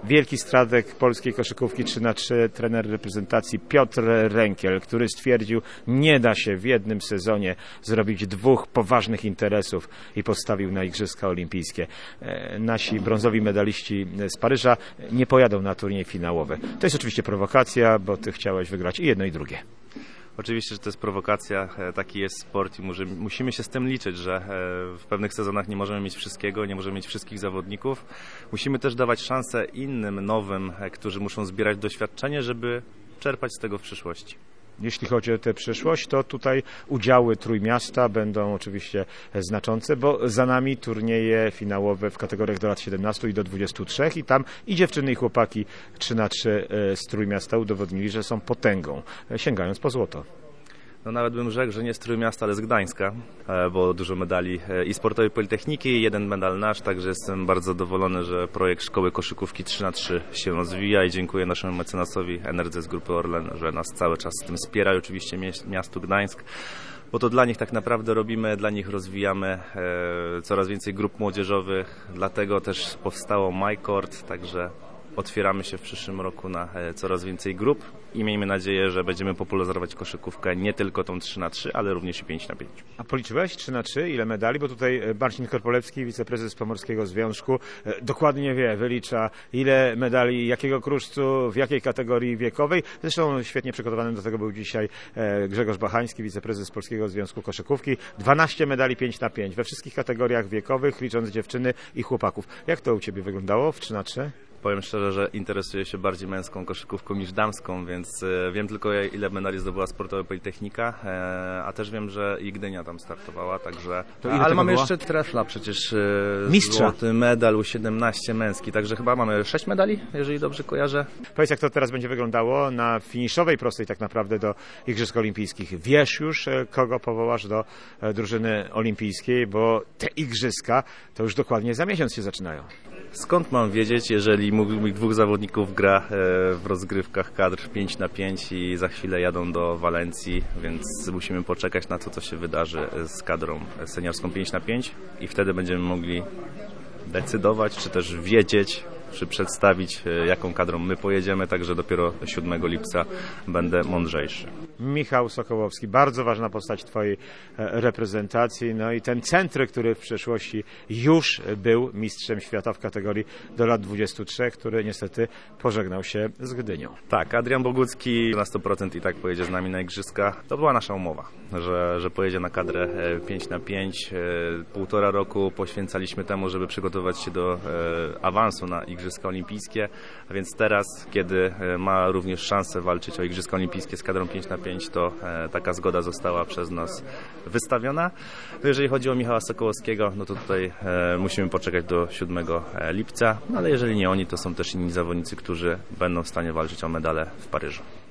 wielki strateg polskiej koszykówki 3x3, trener reprezentacji Piotr Rękiel, który stwierdził, nie da się w jednym sezonie zrobić dwóch poważnych interesów i postawił na Igrzyska Olimpijskie. Nasi brązowi medaliści z Paryża nie pojadą na turniej finałowy. To jest oczywiście prowokacja, bo ty chciałeś wygrać i jedno i drugie. Oczywiście, że to jest prowokacja, taki jest sport i musimy się z tym liczyć, że w pewnych sezonach nie możemy mieć wszystkiego, nie możemy mieć wszystkich zawodników. Musimy też dawać szansę innym, nowym, którzy muszą zbierać doświadczenie, żeby czerpać z tego w przyszłości. Jeśli chodzi o tę przyszłość, to tutaj udziały Trójmiasta będą oczywiście znaczące, bo za nami turnieje finałowe w kategoriach do lat 17 i do 23 i tam i dziewczyny i chłopaki 3x3 z Trójmiasta udowodnili, że są potęgą, sięgając po złoto. No nawet bym rzekł, że nie z Trójmiasta, ale z Gdańska, bo dużo medali i sportowej Politechniki, jeden medal nasz, także jestem bardzo zadowolony, że projekt Szkoły Koszykówki 3x3 się rozwija i dziękuję naszemu mecenasowi NRD z Grupy Orlen, że nas cały czas z tym wspiera i oczywiście miastu Gdańsk, bo to dla nich tak naprawdę robimy, dla nich rozwijamy coraz więcej grup młodzieżowych, dlatego też powstało MyCourt, także otwieramy się w przyszłym roku na coraz więcej grup i miejmy nadzieję, że będziemy popularyzować koszykówkę nie tylko tą 3x3, ale również i 5x5. A policzyłeś 3x3 ile medali? Bo tutaj Marcin Korpolewski, wiceprezes Pomorskiego Związku, dokładnie wie, wylicza ile medali, jakiego kruszcu, w jakiej kategorii wiekowej. Zresztą świetnie przygotowany do tego był dzisiaj Grzegorz Bachański, wiceprezes Polskiego Związku Koszykówki. 12 medali 5x5 we wszystkich kategoriach wiekowych, licząc dziewczyny i chłopaków. Jak to u Ciebie wyglądało w 3x3? Powiem szczerze, że interesuję się bardziej męską koszykówką niż damską, więc wiem tylko ile medali zdobyła sportowa Politechnika, a też wiem, że i Gdynia tam startowała, także... Ale mamy jeszcze trefla przecież, złoty medal U17 męski, także chyba mamy 6 medali, jeżeli dobrze kojarzę. Powiedz, jak to teraz będzie wyglądało na finiszowej prostej tak naprawdę do Igrzysk Olimpijskich. Wiesz już, kogo powołasz do drużyny olimpijskiej, bo te igrzyska to już dokładnie za miesiąc się zaczynają. Skąd mam wiedzieć, jeżeli moich dwóch zawodników gra w rozgrywkach kadr 5x5 i za chwilę jadą do Walencji, więc musimy poczekać na to, co się wydarzy z kadrą seniorską 5x5 i wtedy będziemy mogli decydować, czy też wiedzieć, czy przedstawić, jaką kadrą my pojedziemy, także dopiero 7 lipca będę mądrzejszy. Michał Sokołowski, bardzo ważna postać Twojej reprezentacji, no i ten centry, który w przeszłości już był mistrzem świata w kategorii do lat 23, który niestety pożegnał się z Gdynią. Tak, Adrian Bogucki na 100% i tak pojedzie z nami na igrzyska. To była nasza umowa, że pojedzie na kadrę 5x5. 1,5 roku poświęcaliśmy temu, żeby przygotować się do awansu na Igrzyska Olimpijskie, a więc teraz, kiedy ma również szansę walczyć o Igrzyska Olimpijskie z kadrą 5x5, to taka zgoda została przez nas wystawiona. Jeżeli chodzi o Michała Sokołowskiego, no to tutaj musimy poczekać do 7 lipca, no ale jeżeli nie oni, to są też inni zawodnicy, którzy będą w stanie walczyć o medale w Paryżu.